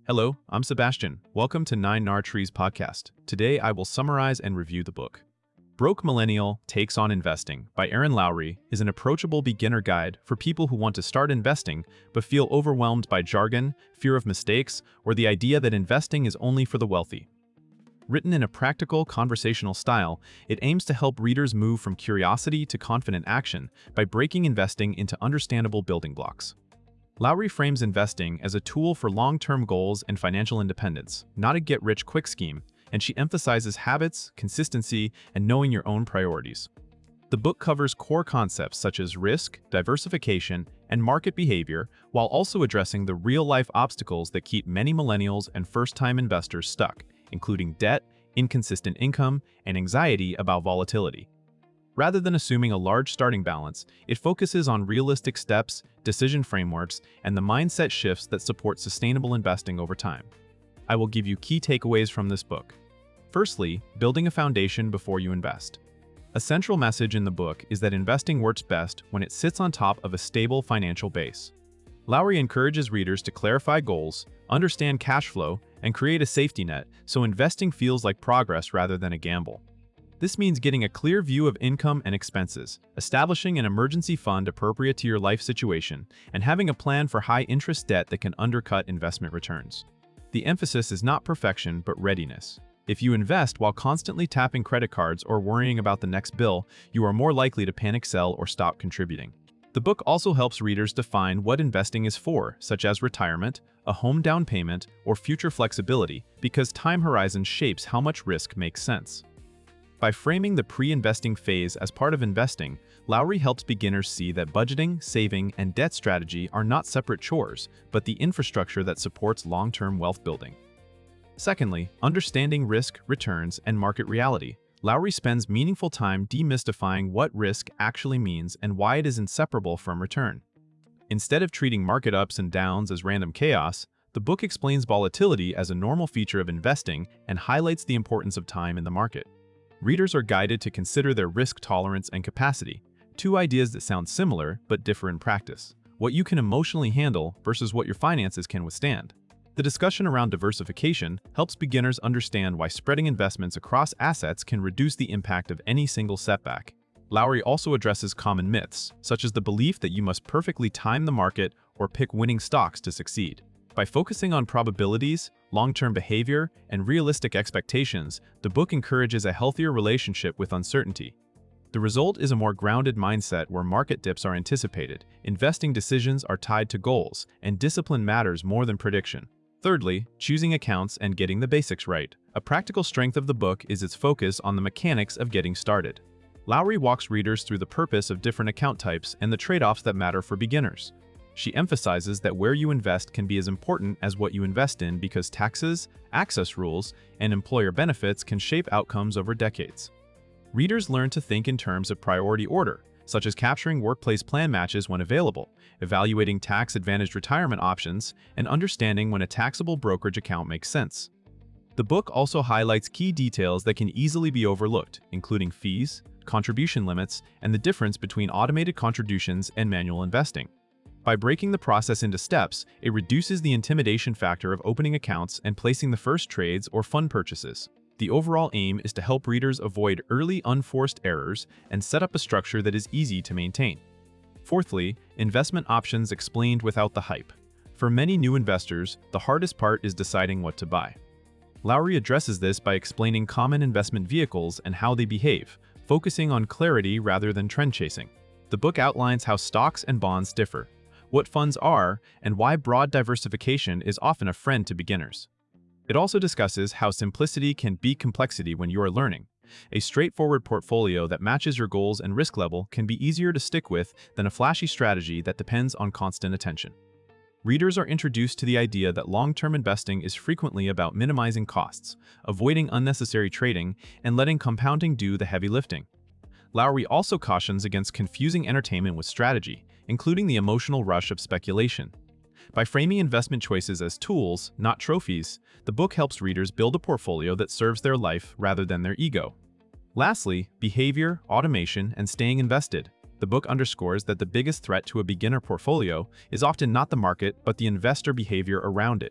Hello, I'm Sebastian. Welcome to 9 Trees podcast. Today I will summarize and review the book. Broke Millennial Takes on Investing by Aaron Lowry is an approachable beginner guide for people who want to start investing but feel overwhelmed by jargon, fear of mistakes, or the idea that investing is only for the wealthy. Written in a practical, conversational style, it aims to help readers move from curiosity to confident action by breaking investing into understandable building blocks. Lowry frames investing as a tool for long-term goals and financial independence, not a get-rich-quick scheme, and she emphasizes habits, consistency, and knowing your own priorities. The book covers core concepts such as risk, diversification, and market behavior, while also addressing the real-life obstacles that keep many millennials and first-time investors stuck, including debt, inconsistent income, and anxiety about volatility. Rather than assuming a large starting balance, it focuses on realistic steps, decision frameworks, and the mindset shifts that support sustainable investing over time. I will give you key takeaways from this book. Firstly, building a foundation before you invest. A central message in the book is that investing works best when it sits on top of a stable financial base. Lowry encourages readers to clarify goals, understand cash flow, and create a safety net so investing feels like progress rather than a gamble. This means getting a clear view of income and expenses, establishing an emergency fund appropriate to your life situation, and having a plan for high-interest debt that can undercut investment returns. The emphasis is not perfection, but readiness. If you invest while constantly tapping credit cards or worrying about the next bill, you are more likely to panic sell or stop contributing. The book also helps readers define what investing is for, such as retirement, a home down payment, or future flexibility, because time horizon shapes how much risk makes sense. By framing the pre-investing phase as part of investing, Lowry helps beginners see that budgeting, saving, and debt strategy are not separate chores, but the infrastructure that supports long-term wealth building. Secondly, understanding risk, returns, and market reality. Lowry spends meaningful time demystifying what risk actually means and why it is inseparable from return. Instead of treating market ups and downs as random chaos, the book explains volatility as a normal feature of investing and highlights the importance of time in the market. Readers are guided to consider their risk tolerance and capacity, two ideas that sound similar but differ in practice. What you can emotionally handle versus what your finances can withstand. The discussion around diversification helps beginners understand why spreading investments across assets can reduce the impact of any single setback. Lowry also addresses common myths, such as the belief that you must perfectly time the market or pick winning stocks to succeed. By focusing on probabilities, long-term behavior, and realistic expectations, the book encourages a healthier relationship with uncertainty. The result is a more grounded mindset where market dips are anticipated, investing decisions are tied to goals, and discipline matters more than prediction. Thirdly, choosing accounts and getting the basics right. A practical strength of the book is its focus on the mechanics of getting started. Lowry walks readers through the purpose of different account types and the trade-offs that matter for beginners. She emphasizes that where you invest can be as important as what you invest in because taxes, access rules, and employer benefits can shape outcomes over decades. Readers learn to think in terms of priority order, such as capturing workplace plan matches when available, evaluating tax-advantaged retirement options, and understanding when a taxable brokerage account makes sense. The book also highlights key details that can easily be overlooked, including fees, contribution limits, and the difference between automated contributions and manual investing. By breaking the process into steps, it reduces the intimidation factor of opening accounts and placing the first trades or fund purchases. The overall aim is to help readers avoid early unforced errors and set up a structure that is easy to maintain. Fourthly, investment options explained without the hype. For many new investors, the hardest part is deciding what to buy. Lowry addresses this by explaining common investment vehicles and how they behave, focusing on clarity rather than trend chasing. The book outlines how stocks and bonds differ, what funds are, and why broad diversification is often a friend to beginners. It also discusses how simplicity can beat complexity when you are learning. A straightforward portfolio that matches your goals and risk level can be easier to stick with than a flashy strategy that depends on constant attention. Readers are introduced to the idea that long-term investing is frequently about minimizing costs, avoiding unnecessary trading, and letting compounding do the heavy lifting. Lowry also cautions against confusing entertainment with strategy, including the emotional rush of speculation. By framing investment choices as tools, not trophies, the book helps readers build a portfolio that serves their life rather than their ego. Lastly, behavior, automation, and staying invested. The book underscores that the biggest threat to a beginner portfolio is often not the market but the investor behavior around it.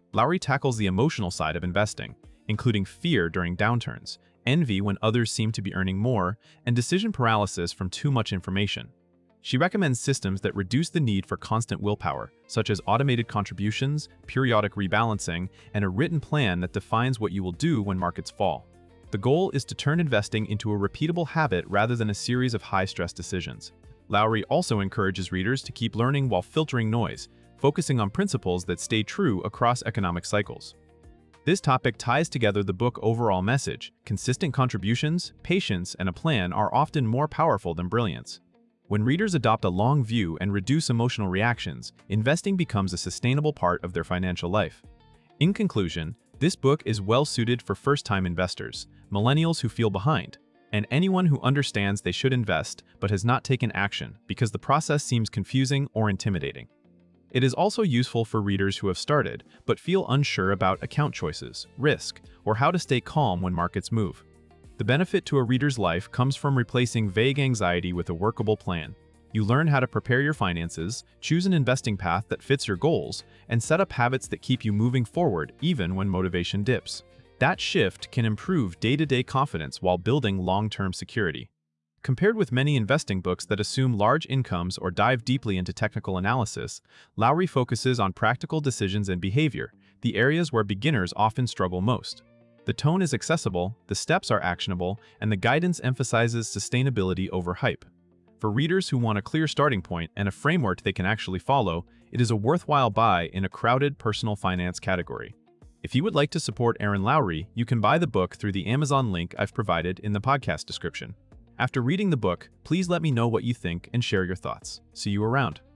Lowry tackles the emotional side of investing, including fear during downturns, envy when others seem to be earning more, and decision paralysis from too much information. She recommends systems that reduce the need for constant willpower, such as automated contributions, periodic rebalancing, and a written plan that defines what you will do when markets fall. The goal is to turn investing into a repeatable habit rather than a series of high-stress decisions. Lowry also encourages readers to keep learning while filtering noise, focusing on principles that stay true across economic cycles. This topic ties together the book's overall message. Consistent contributions, patience, and a plan are often more powerful than brilliance. When readers adopt a long view and reduce emotional reactions, investing becomes a sustainable part of their financial life. In conclusion, this book is well-suited for first-time investors, millennials who feel behind, and anyone who understands they should invest but has not taken action because the process seems confusing or intimidating. It is also useful for readers who have started but feel unsure about account choices, risk, or how to stay calm when markets move. The benefit to a reader's life comes from replacing vague anxiety with a workable plan. You learn how to prepare your finances, choose an investing path that fits your goals, and set up habits that keep you moving forward even when motivation dips. That shift can improve day-to-day confidence while building long-term security. Compared with many investing books that assume large incomes or dive deeply into technical analysis, Lowry focuses on practical decisions and behavior, the areas where beginners often struggle most. The tone is accessible, the steps are actionable, and the guidance emphasizes sustainability over hype. For readers who want a clear starting point and a framework they can actually follow, it is a worthwhile buy in a crowded personal finance category. If you would like to support Erin Lowry, you can buy the book through the Amazon link I've provided in the podcast description. After reading the book, please let me know what you think and share your thoughts. See you around.